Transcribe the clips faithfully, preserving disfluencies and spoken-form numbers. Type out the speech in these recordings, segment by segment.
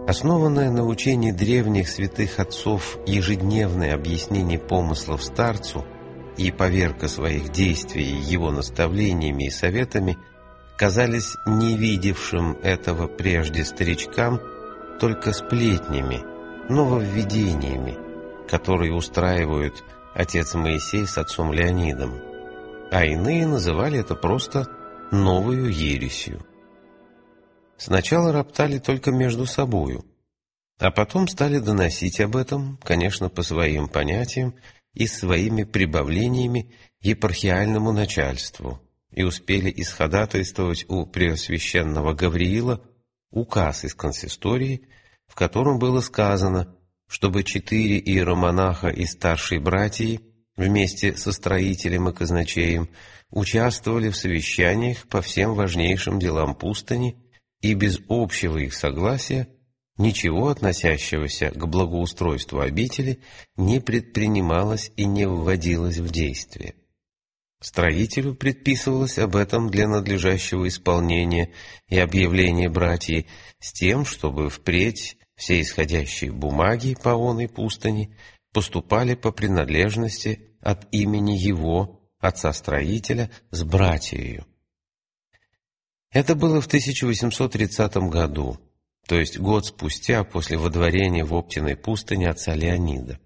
Основанное на учении древних святых отцов ежедневное объяснение помыслов старцу и поверка своих действий его наставлениями и советами казались не видевшим этого прежде старичкам только сплетнями, нововведениями, которые устраивают отец Моисей с отцом Леонидом, а иные называли это просто новою ересью. Сначала роптали только между собою, а потом стали доносить об этом, конечно, по своим понятиям и своими прибавлениями епархиальному начальству, и успели исходатайствовать у Преосвященного Гавриила указ из консистории, в котором было сказано, чтобы четыре иеромонаха и старшие братья вместе со строителем и казначеем участвовали в совещаниях по всем важнейшим делам пустыни, и без общего их согласия ничего, относящегося к благоустройству обители, не предпринималось и не вводилось в действие. Строителю предписывалось об этом для надлежащего исполнения и объявления братьев с тем, чтобы впредь все исходящие бумаги по оной пустыни поступали по принадлежности от имени его, отца-строителя, с братьею. Это было в тысяча восемьсот тридцатом году, то есть год спустя после водворения в Оптиной пустыне отца Леонида.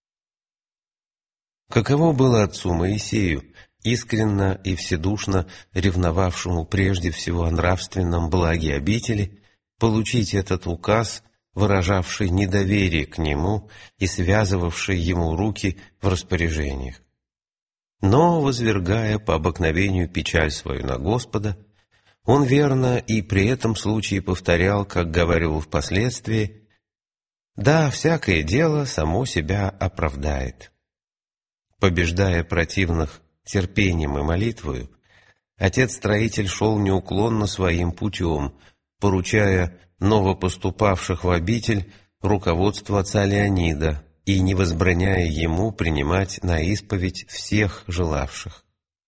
Каково было отцу Моисею, искренно и вседушно ревновавшему прежде всего о нравственном благе обители, получить этот указ, выражавший недоверие к нему и связывавший ему руки в распоряжениях. Но, возвергая по обыкновению печаль свою на Господа, он верно и при этом случае повторял, как говорил впоследствии: «Да, всякое дело само себя оправдает». Побеждая противных терпением и молитвою, отец-строитель шел неуклонно своим путем, поручая новопоступавших в обитель руководству отца Леонида и не возбраняя ему принимать на исповедь всех желавших.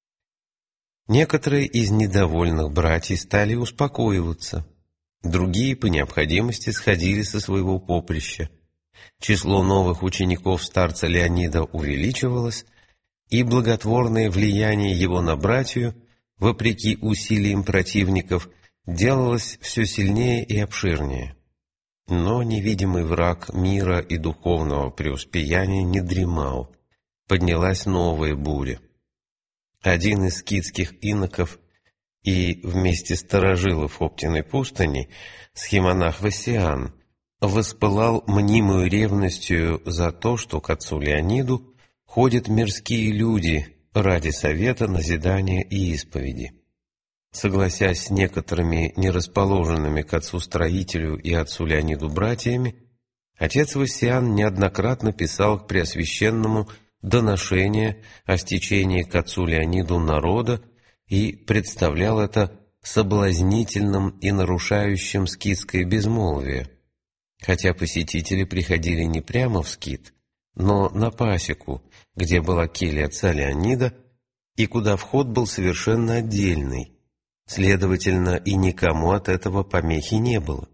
Некоторые из недовольных братьев стали успокоиваться, другие по необходимости сходили со своего поприща. Число новых учеников старца Леонида увеличивалось, и благотворное влияние его на братью, вопреки усилиям противников, делалось все сильнее и обширнее. Но невидимый враг мира и духовного преуспеяния не дремал. Поднялась новая буря. Один из скитских иноков и вместе старожилов Оптиной пустыни, схимонах Васиан, воспылал мнимую ревностью за то, что к отцу Леониду ходят мирские люди ради совета, назидания и исповеди. Согласясь с некоторыми нерасположенными к отцу-строителю и отцу Леониду братьями, отец Васиан неоднократно писал к Преосвященному доношение о стечении к отцу Леониду народа и представлял это соблазнительным и нарушающим скитское безмолвие, хотя посетители приходили не прямо в скит, но на пасеку, где была келья отца Леонида и куда вход был совершенно отдельный, следовательно, и никому от этого помехи не было.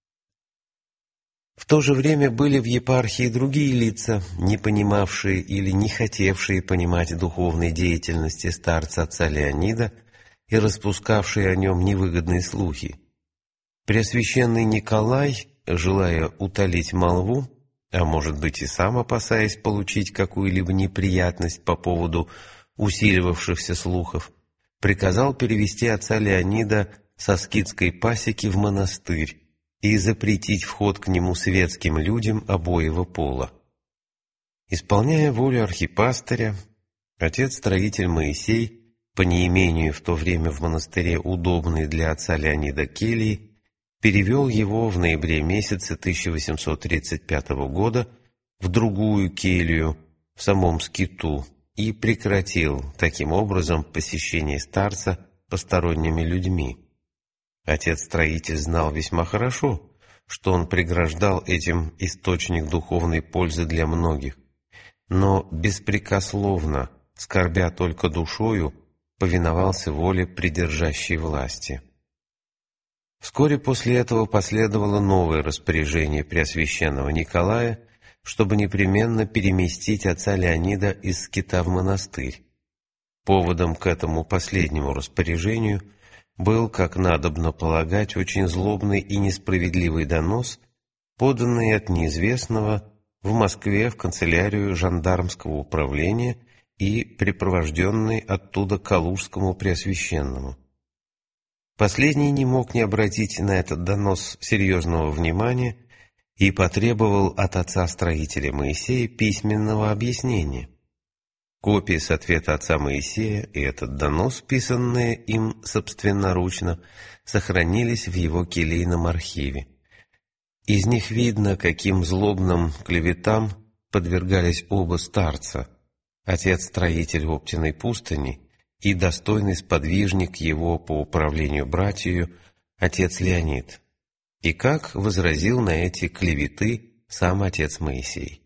В то же время были в епархии другие лица, не понимавшие или не хотевшие понимать духовной деятельности старца отца Леонида и распускавшие о нем невыгодные слухи. Преосвященный Николай, желая утолить молву, а может быть и сам опасаясь получить какую-либо неприятность по поводу усиливавшихся слухов, приказал перевести отца Леонида со скитской пасеки в монастырь и запретить вход к нему светским людям обоего пола. Исполняя волю архипастыря, отец-строитель Моисей, по неимению в то время в монастыре удобной для отца Леонида кельи, перевел его в ноябре месяце тысяча восемьсот тридцать пятого года в другую келью в самом скиту и прекратил таким образом посещение старца посторонними людьми. Отец-строитель знал весьма хорошо, что он преграждал этим источник духовной пользы для многих, но беспрекословно, скорбя только душою, повиновался воле придержащей власти. Вскоре после этого последовало новое распоряжение Преосвященного Николая, чтобы непременно переместить отца Леонида из Скита в монастырь. Поводом к этому последнему распоряжению был, как надобно полагать, очень злобный и несправедливый донос, поданный от неизвестного в Москве в канцелярию жандармского управления и припровожденный оттуда Калужскому Преосвященному. Последний не мог не обратить на этот донос серьезного внимания и потребовал от отца-строителя Моисея письменного объяснения. Копии с ответа отца Моисея и этот донос, писанные им собственноручно, сохранились в его келейном архиве. Из них видно, каким злобным клеветам подвергались оба старца, отец-строитель Оптиной пустыни и достойный сподвижник его по управлению братью, отец Леонид, и как возразил на эти клеветы сам отец Моисей.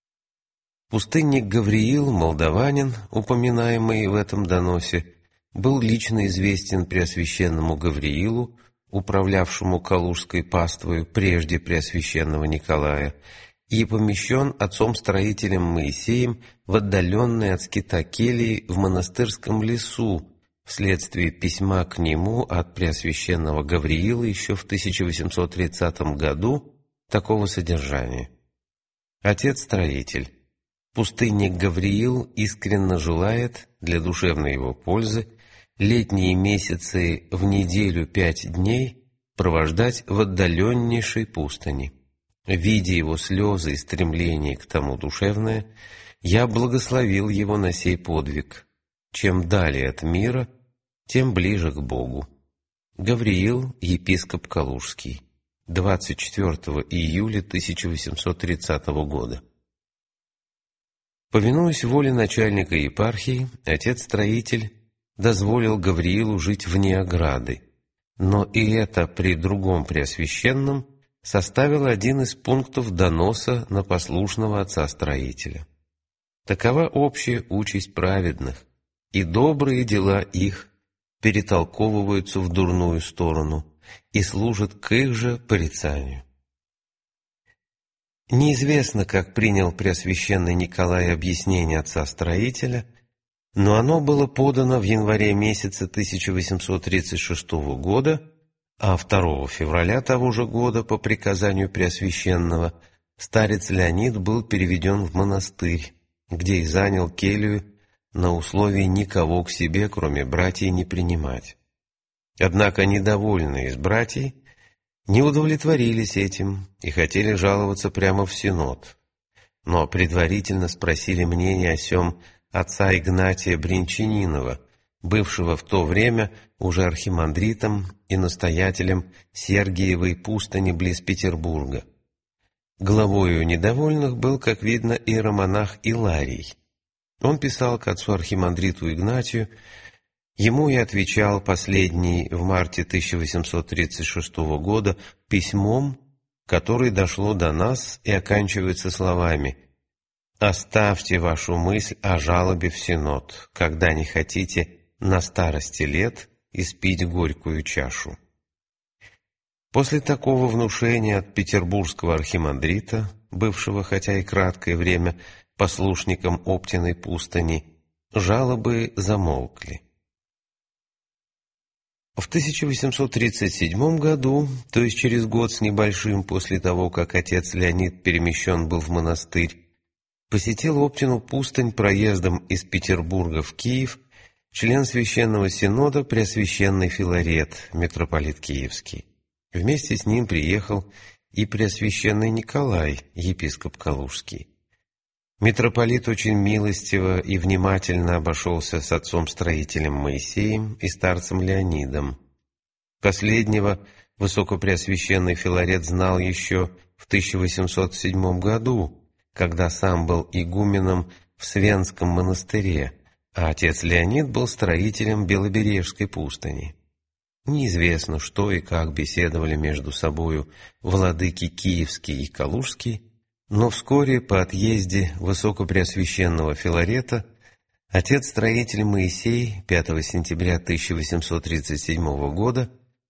Пустынник Гавриил, молдаванин, упоминаемый в этом доносе, был лично известен Преосвященному Гавриилу, управлявшему Калужской паствою прежде Преосвященного Николая, и помещен отцом-строителем Моисеем в отдаленной от Скита келии в монастырском лесу вследствие письма к нему от Преосвященного Гавриила еще в тысяча восемьсот тридцатом году такого содержания. Отец-строитель, пустынник Гавриил искренне желает для душевной его пользы летние месяцы в неделю пять дней провождать в отдаленнейшей пустыни. Видя его слезы и стремление к тому душевное, я благословил его на сей подвиг. Чем далее от мира, тем ближе к Богу. Гавриил, епископ Калужский, двадцать четвёртого июля тысяча восемьсот тридцатого года. Повинуясь воле начальника епархии, отец-строитель дозволил Гавриилу жить вне ограды, но и это при другом Преосвященном составил один из пунктов доноса на послушного отца-строителя. Такова общая участь праведных, и добрые дела их перетолковываются в дурную сторону и служат к их же порицанию. Неизвестно, как принял Преосвященный Николай объяснение отца-строителя, но оно было подано в январе месяце тысяча восемьсот тридцать шестого года, а второго февраля того же года по приказанию Преосвященного старец Леонид был переведен в монастырь, где и занял келью на условии никого к себе, кроме братьев, не принимать. Однако недовольные из братьев не удовлетворились этим и хотели жаловаться прямо в Синод, но предварительно спросили мнение о сем отца Игнатия Бринчанинова, бывшего в то время уже архимандритом и настоятелем Сергиевой пустыни близ Петербурга. Главою недовольных был, как видно, иеромонах Иларий. Он писал к отцу архимандриту Игнатию, ему и отвечал последний в марте тысяча восемьсот тридцать шестого года письмом, которое дошло до нас и оканчивается словами: «Оставьте вашу мысль о жалобе в Синод, когда не хотите на старости лет испить горькую чашу». После такого внушения от петербургского архимандрита, бывшего хотя и краткое время послушником Оптиной пустыни, жалобы замолкли. В тысяча восемьсот тридцать седьмом году, то есть через год с небольшим после того, как отец Леонид перемещен был в монастырь, посетил Оптину пустынь проездом из Петербурга в Киев член Священного Синода Преосвященный Филарет, митрополит Киевский. Вместе с ним приехал и Преосвященный Николай, епископ Калужский. Митрополит очень милостиво и внимательно обошелся с отцом-строителем Моисеем и старцем Леонидом. Последнего Высокопреосвященный Филарет знал еще в тысяча восемьсот седьмом году, когда сам был игуменом в Свенском монастыре, а отец Леонид был строителем Белобережской пустыни. Неизвестно, что и как беседовали между собою владыки Киевский и Калужский, но вскоре по отъезде Высокопреосвященного Филарета отец-строитель Моисей пятого сентября тысяча восемьсот тридцать седьмого года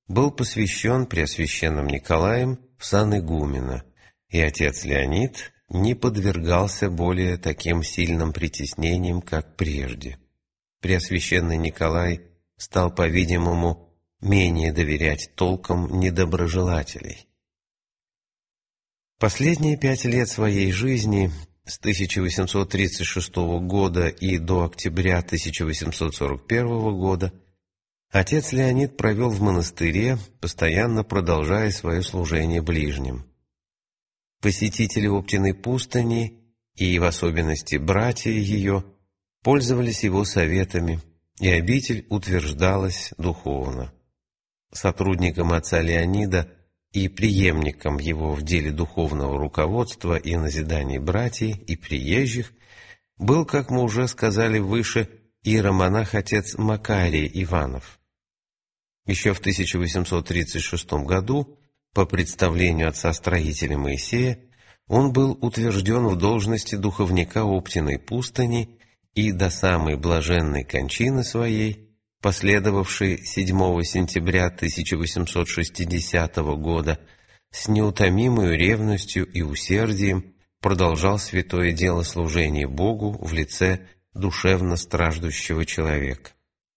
был посвящен Преосвященным Николаем в сан игумена, и отец Леонид не подвергался более таким сильным притеснениям, как прежде. Преосвященный Николай стал, по-видимому, менее доверять толкам недоброжелателей. Последние пять лет своей жизни, с тысяча восемьсот тридцать шестого года и до октября тысяча восемьсот сорок первого года, отец Леонид провел в монастыре, постоянно продолжая свое служение ближним. Посетители Оптиной пустыни, и в особенности братья ее, пользовались его советами, и обитель утверждалась духовно. Сотрудником отца Леонида и преемником его в деле духовного руководства и назиданий братьев и приезжих был, как мы уже сказали выше, иеромонах-отец Макарий Иванов. Еще в тысяча восемьсот тридцать шестом году, по представлению отца-строителя Моисея, он был утвержден в должности духовника Оптиной пустыни и до самой блаженной кончины своей, последовавшей седьмого сентября тысяча восемьсот шестидесятого года, с неутомимой ревностью и усердием продолжал святое дело служения Богу в лице душевно страждущего человека.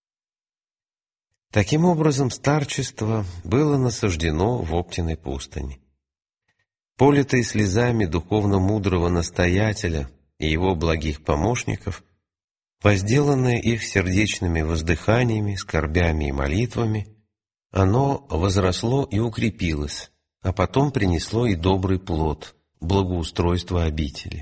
Таким образом, старчество было насаждено в Оптиной пустыне. Политые слезами духовно мудрого настоятеля и его благих помощников, возделанное их сердечными воздыханиями, скорбями и молитвами, оно возросло и укрепилось, а потом принесло и добрый плод, благоустройство обители.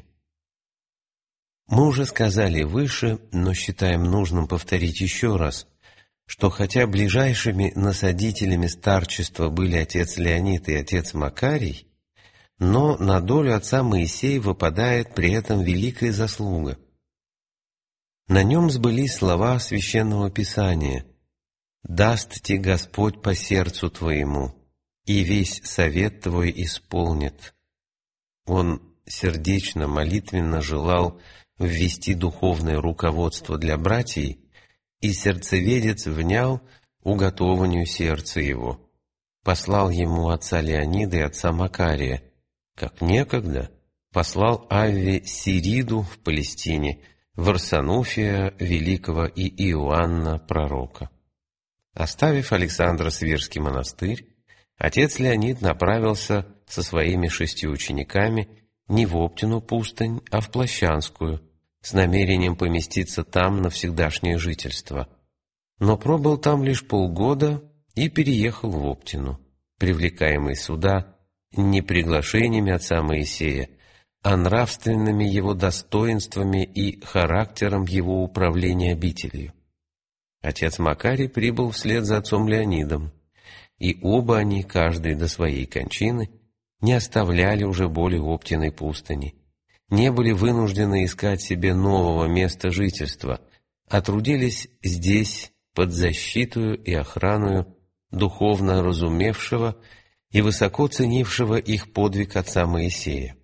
Мы уже сказали выше, но считаем нужным повторить еще раз, что хотя ближайшими насадителями старчества были отец Леонид и отец Макарий, но на долю отца Моисея выпадает при этом великая заслуга. На нем сбылись слова Священного Писания: «Даст тебе Господь по сердцу твоему, и весь совет твой исполнит». Он сердечно, молитвенно желал ввести духовное руководство для братьев, и сердцеведец внял уготованию сердца его, послал ему отца Леонида и отца Макария, как некогда послал Авве Сириду в Палестине, Варсануфия Великого и Иоанна Пророка. Оставив Александра Свирский монастырь, отец Леонид направился со своими шестью учениками не в Оптину пустынь, а в Площанскую, с намерением поместиться там на всегдашнее жительство. Но пробыл там лишь полгода и переехал в Оптину, привлекаемый сюда не приглашениями отца Моисея, а нравственными его достоинствами и характером его управления обителью. Отец Макарий прибыл вслед за отцом Леонидом, и оба они, каждый до своей кончины, не оставляли уже более Оптиной пустыни, не были вынуждены искать себе нового места жительства, а трудились здесь под защитою и охраною духовно разумевшего и высоко ценившего их подвиг отца Моисея.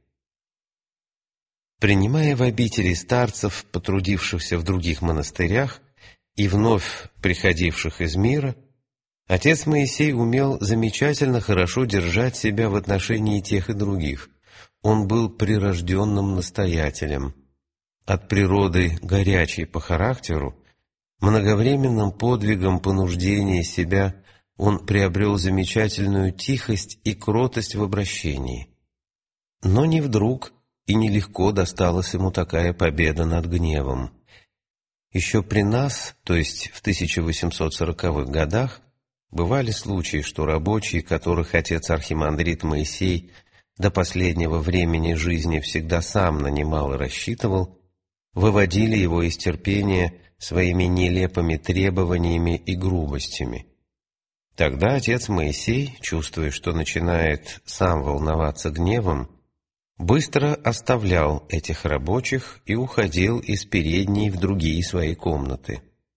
Принимая в обители старцев, потрудившихся в других монастырях и вновь приходивших из мира, отец Моисей умел замечательно хорошо держать себя в отношении тех и других. Он был прирожденным настоятелем, от природы горячий по характеру, многовременным подвигом понуждения себя он приобрел замечательную тихость и кротость в обращении. Но не вдруг и нелегко досталась ему такая победа над гневом. Еще при нас, то есть в тысяча восемьсот сороковых годах, бывали случаи, что рабочие, которых отец архимандрит Моисей до последнего времени жизни всегда сам нанимал и рассчитывал, выводили его из терпения своими нелепыми требованиями и грубостями. Тогда отец Моисей, чувствуя, что начинает сам волноваться гневом, быстро оставлял этих рабочих и уходил из передней в другие свои комнаты.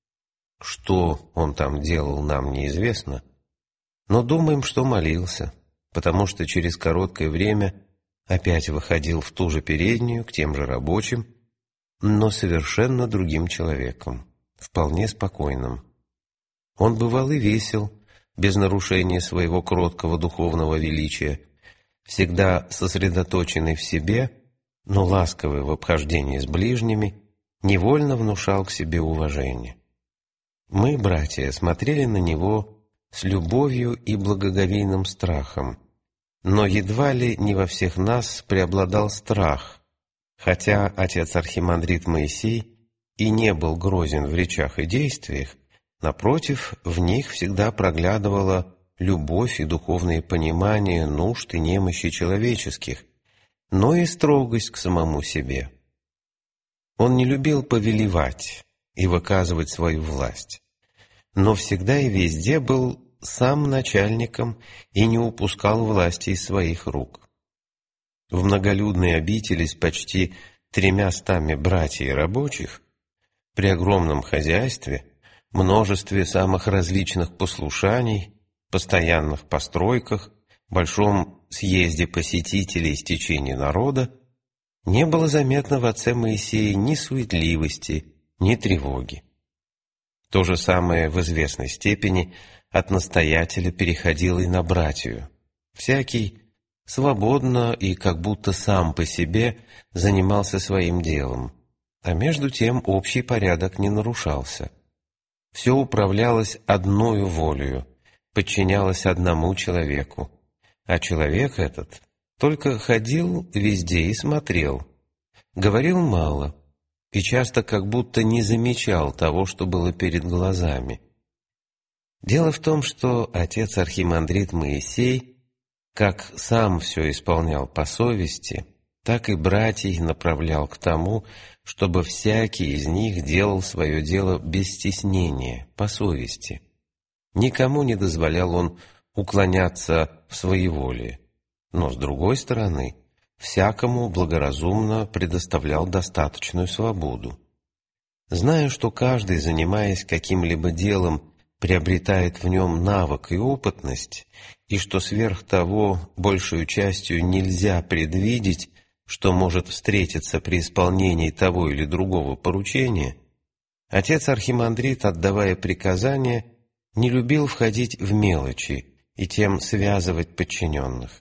Что он там делал, нам неизвестно, но думаем, что молился, потому что через короткое время опять выходил в ту же переднюю к тем же рабочим, но совершенно другим человеком, вполне спокойным. Он бывал и весел, без нарушения своего кроткого духовного величия, всегда сосредоточенный в себе, но ласковый в обхождении с ближними, невольно внушал к себе уважение. Мы, братья, смотрели на него с любовью и благоговейным страхом, но едва ли не во всех нас преобладал страх, хотя отец архимандрит Моисей и не был грозен в речах и действиях, напротив, в них всегда проглядывала любовь и духовное понимание нужд и немощи человеческих, но и строгость к самому себе. Он не любил повелевать и выказывать свою власть, но всегда и везде был сам начальником и не упускал власти из своих рук. В многолюдной обители с почти тремя стами братьев и рабочих, при огромном хозяйстве, множестве самых различных послушаний, постоянных постройках, большом съезде посетителей и стечении народа, не было заметно в отце Моисее ни суетливости, ни тревоги. То же самое в известной степени от настоятеля переходило и на братью. Всякий свободно и как будто сам по себе занимался своим делом, а между тем общий порядок не нарушался. Все управлялось одною волею, подчинялось одному человеку, а человек этот только ходил везде и смотрел, говорил мало и часто как будто не замечал того, что было перед глазами. Дело в том, что отец архимандрит Моисей, как сам все исполнял по совести, так и братьев направлял к тому, чтобы всякий из них делал свое дело без стеснения, по совести. Никому не дозволял он уклоняться в своеволие, но, с другой стороны, всякому благоразумно предоставлял достаточную свободу. Зная, что каждый, занимаясь каким-либо делом, приобретает в нем навык и опытность, и что сверх того большую частью нельзя предвидеть, что может встретиться при исполнении того или другого поручения, отец архимандрит, отдавая приказания, не любил входить в мелочи и тем связывать подчиненных.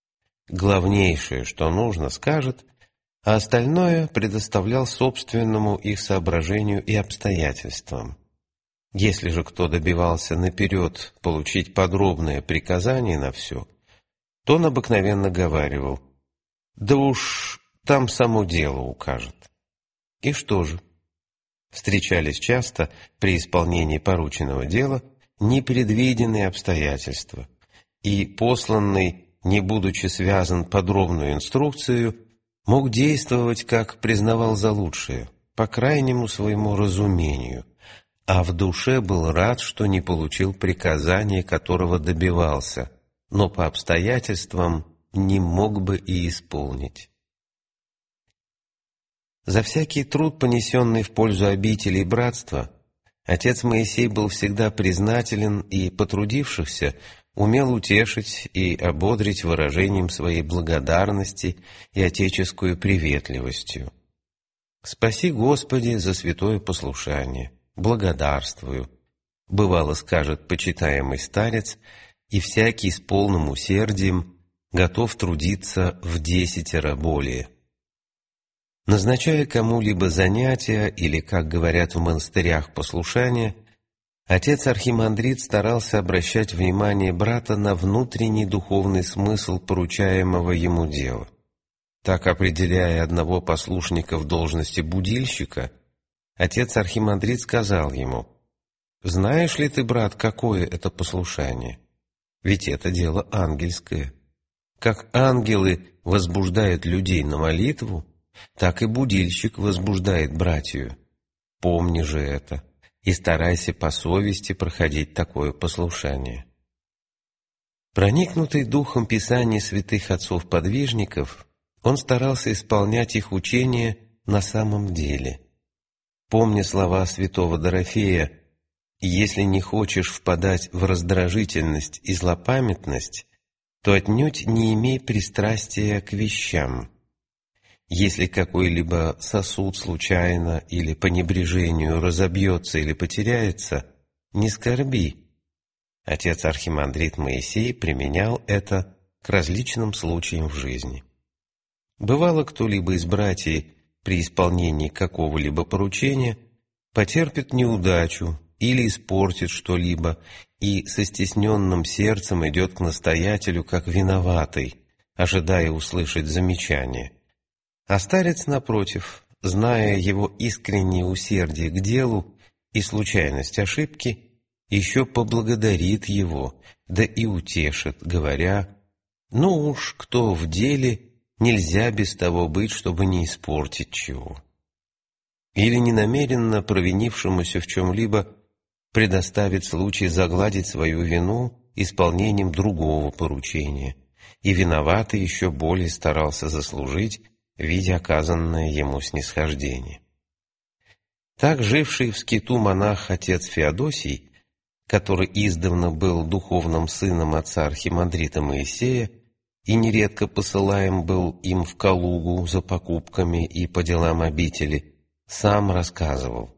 Главнейшее, что нужно, скажет, а остальное предоставлял собственному их соображению и обстоятельствам. Если же кто добивался наперед получить подробное приказание на все, то он обыкновенно говаривал: «Да уж там само дело укажет». И что же? Встречались часто при исполнении порученного дела непредвиденные обстоятельства, и посланный, не будучи связан подробную инструкцию, мог действовать, как признавал за лучшее, по крайнему своему разумению, а в душе был рад, что не получил приказания, которого добивался, но по обстоятельствам не мог бы и исполнить. За всякий труд, понесенный в пользу обители и братства, отец Моисей был всегда признателен и потрудившихся умел утешить и ободрить выражением своей благодарности и отеческую приветливостью. «Спаси, Господи, за святое послушание, благодарствую», бывало скажет почитаемый старец, и всякий с полным усердием готов трудиться в десятеро более. Назначая кому-либо занятия или, как говорят в монастырях, послушания, отец архимандрит старался обращать внимание брата на внутренний духовный смысл поручаемого ему дела. Так, определяя одного послушника в должности будильщика, отец архимандрит сказал ему: «Знаешь ли ты, брат, какое это послушание? Ведь это дело ангельское. Как ангелы возбуждают людей на молитву, так и будильщик возбуждает братью. Помни же это и старайся по совести проходить такое послушание». Проникнутый духом Писаний святых отцов-подвижников, он старался исполнять их учения на самом деле. Помня слова святого Дорофея: «Если не хочешь впадать в раздражительность и злопамятность, то отнюдь не имей пристрастия к вещам. Если какой-либо сосуд случайно или по небрежению разобьется или потеряется, не скорби, Отец архимандрит Моисей применял это к различным случаям в жизни. Бывало, кто-либо из братьев при исполнении какого-либо поручения потерпит неудачу или испортит что-либо и со стесненным сердцем идет к настоятелю как виноватый, ожидая услышать замечание. А старец, напротив, зная его искреннее усердие к делу и случайность ошибки, еще поблагодарит его, да и утешит, говоря: «Ну уж, кто в деле, нельзя без того быть, чтобы не испортить чего». Или ненамеренно провинившемуся в чем-либо предоставит случай загладить свою вину исполнением другого поручения, и виноватый еще более старался заслужить, видя оказанное ему снисхождение. Так живший в скиту монах отец Феодосий, который издавна был духовным сыном отца архимандрита Моисея и нередко посылаем был им в Калугу за покупками и по делам обители, сам рассказывал: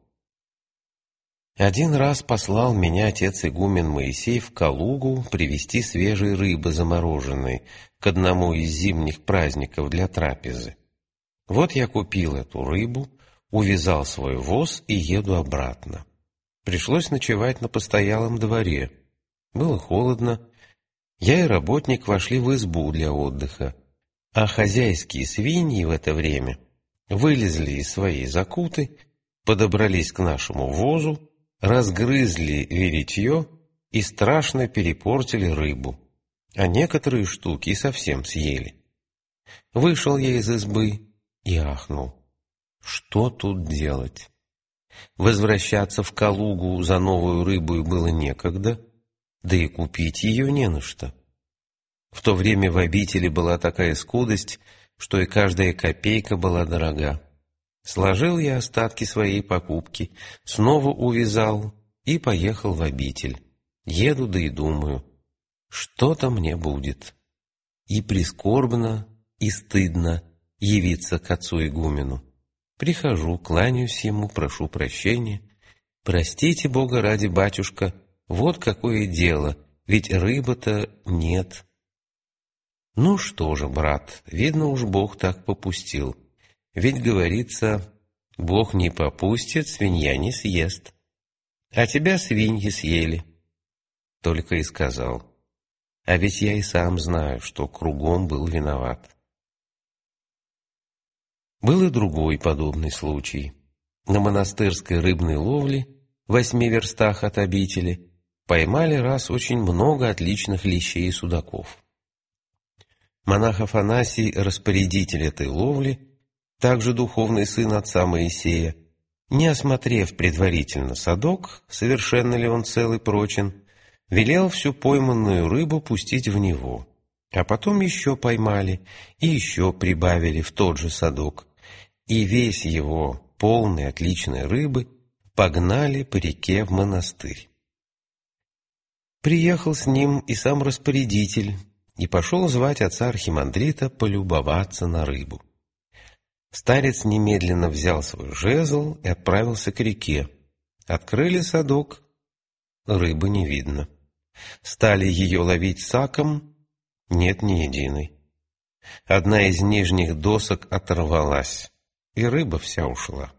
«Один раз послал меня отец игумен Моисей в Калугу привезти свежей рыбы замороженной к одному из зимних праздников для трапезы. Вот я купил эту рыбу, увязал свой воз и еду обратно. Пришлось ночевать на постоялом дворе. Было холодно. Я и работник вошли в избу для отдыха, а хозяйские свиньи в это время вылезли из своей закуты, подобрались к нашему возу, разгрызли веретье и страшно перепортили рыбу, а некоторые штуки и совсем съели. Вышел я из избы и ахнул: что тут делать? Возвращаться в Калугу за новую рыбу было некогда, да и купить ее не на что. В то время в обители была такая скудость, что и каждая копейка была дорога. Сложил я остатки своей покупки, снова увязал и поехал в обитель. Еду, да и думаю, что-то мне будет. И прискорбно, и стыдно явиться к отцу игумену. Прихожу, кланяюсь ему, прошу прощения. «Простите Бога ради, батюшка, вот какое дело, ведь рыбы-то нет». «Ну что же, брат, видно уж Бог так попустил. Ведь, говорится, Бог не попустит, свинья не съест. А тебя свиньи съели». Только и сказал: «А ведь я и сам знаю, что кругом был виноват». Был и другой подобный случай. На монастырской рыбной ловле, в восьми верстах от обители, поймали раз очень много отличных лещей и судаков. Монах Афанасий, распорядитель этой ловли, также духовный сын отца Моисея, не осмотрев предварительно садок, совершенно ли он цел и прочен, велел всю пойманную рыбу пустить в него, а потом еще поймали и еще прибавили в тот же садок, и весь его, полный отличной рыбы, погнали по реке в монастырь. Приехал с ним и сам распорядитель, и пошел звать отца архимандрита полюбоваться на рыбу. Старец немедленно взял свой жезл и отправился к реке. Открыли садок, рыбы не видно. Стали ее ловить саком, нет ни единой. Одна из нижних досок оторвалась, и рыба вся ушла.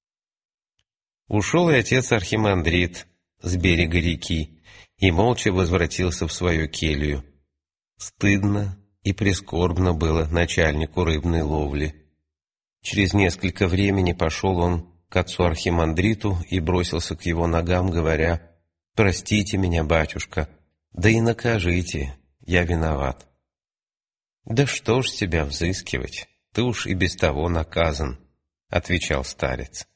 Ушел и отец архимандрит с берега реки и молча возвратился в свою келью. Стыдно и прискорбно было начальнику рыбной ловли. Через несколько времени пошел он к отцу архимандриту и бросился к его ногам, говоря: «Простите меня, батюшка, да и накажите, я виноват». «Да что ж тебя взыскивать, ты уж и без того наказан», — отвечал старец.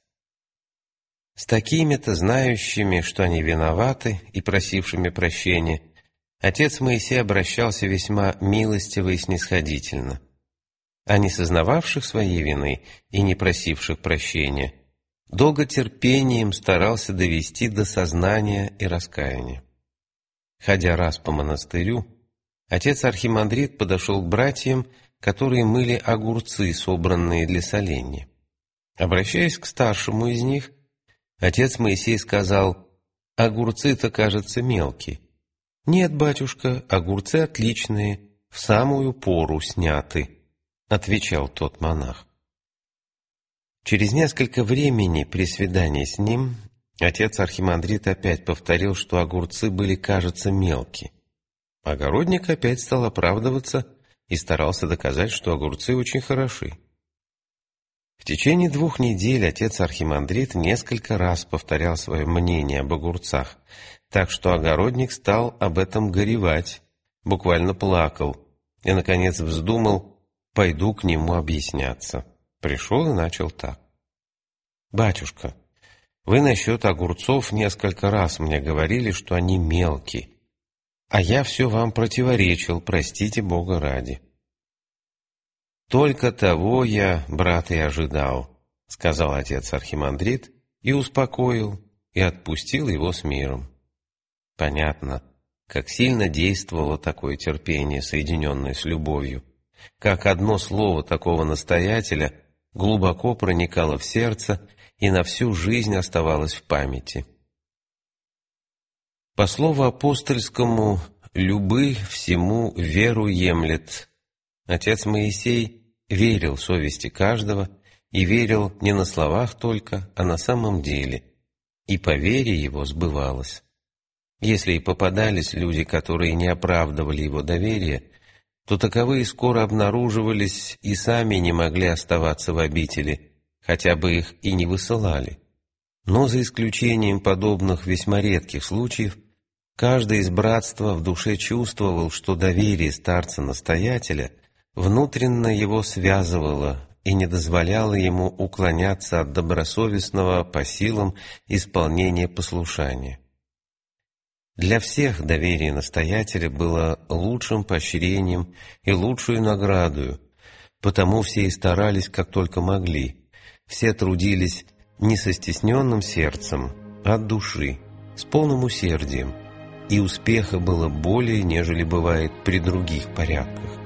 С такими-то знающими, что они виноваты, и просившими прощения, отец Моисей обращался весьма милостиво и снисходительно. А не сознававших своей вины и не просивших прощения, долготерпением старался довести до сознания и раскаяния. Ходя раз по монастырю, отец архимандрит подошел к братьям, которые мыли огурцы, собранные для соления. Обращаясь к старшему из них, отец Моисей сказал: «Огурцы-то, кажется, мелкие. «Нет, батюшка, огурцы отличные, в самую пору сняты», — отвечал тот монах. Через несколько времени при свидании с ним отец архимандрит опять повторил, что огурцы были, кажется, мелкие. Огородник опять стал оправдываться и старался доказать, что огурцы очень хороши. В течение двух недель отец архимандрит несколько раз повторял свое мнение об огурцах, так что огородник стал об этом горевать, буквально плакал, и, наконец, вздумал: «Пойду к нему объясняться». Пришел и начал так: «Батюшка, вы насчет огурцов несколько раз мне говорили, что они мелкие, а я все вам противоречил, простите Бога ради». «Только того я, брат, и ожидал», — сказал отец архимандрит, и успокоил, и отпустил его с миром. Понятно, как сильно действовало такое терпение, соединенное с любовью, как одно слово такого настоятеля глубоко проникало в сердце и на всю жизнь оставалось в памяти. По слову апостольскому «любы всему веру емлет», отец Моисей верил совести каждого и верил не на словах только, а на самом деле, и по вере его сбывалось. Если и попадались люди, которые не оправдывали его доверие, то таковые скоро обнаруживались и сами не могли оставаться в обители, хотя бы их и не высылали. Но за исключением подобных весьма редких случаев, каждый из братства в душе чувствовал, что доверие старца-настоятеля внутренно его связывало и не дозволяло ему уклоняться от добросовестного по силам исполнения послушания. Для всех доверие настоятеля было лучшим поощрением и лучшую наградою, потому все и старались как только могли, все трудились не со стесненным сердцем, а от души, с полным усердием, и успеха было более, нежели бывает при других порядках.